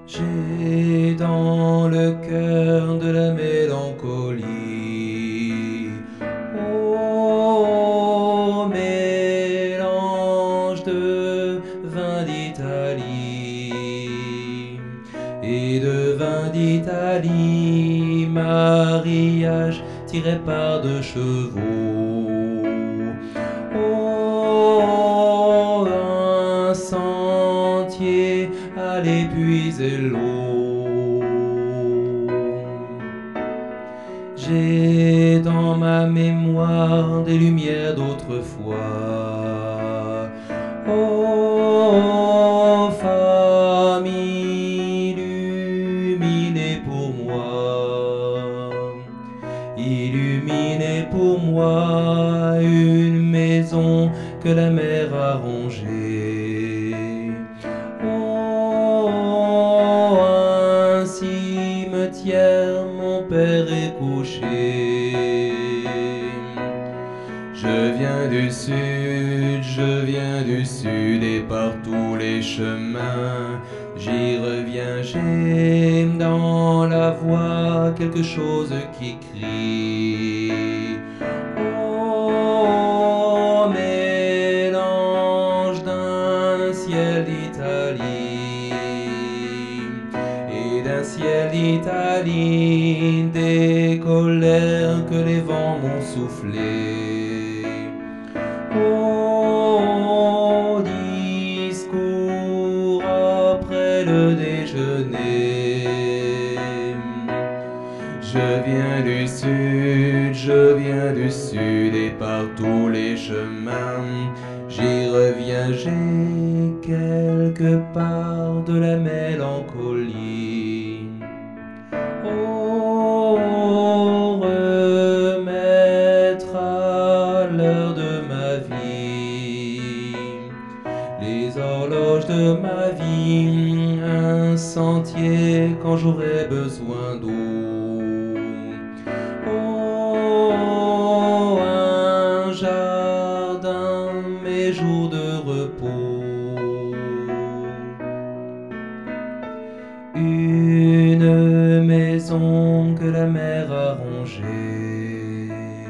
J'ai dans le cœur de la mélancolie. Ô mélange de vin d'Italie et de vin d'Italie, mariage tiré par deux chevaux. Oh, un sentier allait puiser l'eau. J'ai dans ma mémoire des lumières d'autrefois. Oh, femme illuminée pour moi, une maison que la mer a rongée. Oh, un cimetière, mon père est couché. Je viens du sud et par tous les chemins, j'y reviens, j'ai dans la voix quelque chose qui crie. Oh, mélange d'un ciel d'Italie et d'un ciel d'Italie, des colères que les vents m'ont soufflées. Oh, discours après le déjeuner. Je viens du sud et par tous les chemins, j'y reviens, j'ai quelque part de la mélancolie. Oh, remettre à l'heure de ma vie les horloges de ma vie, un sentier quand j'aurai besoin d'eau. Oh, un jardin, mes jours de repos. Une maison que la mer a rongée.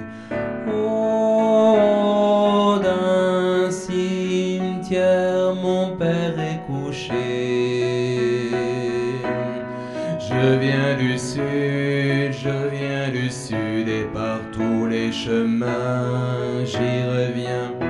Oh, d'un cimetière, mon père est couché. Je viens du sud et par tous les chemins, j'y reviens.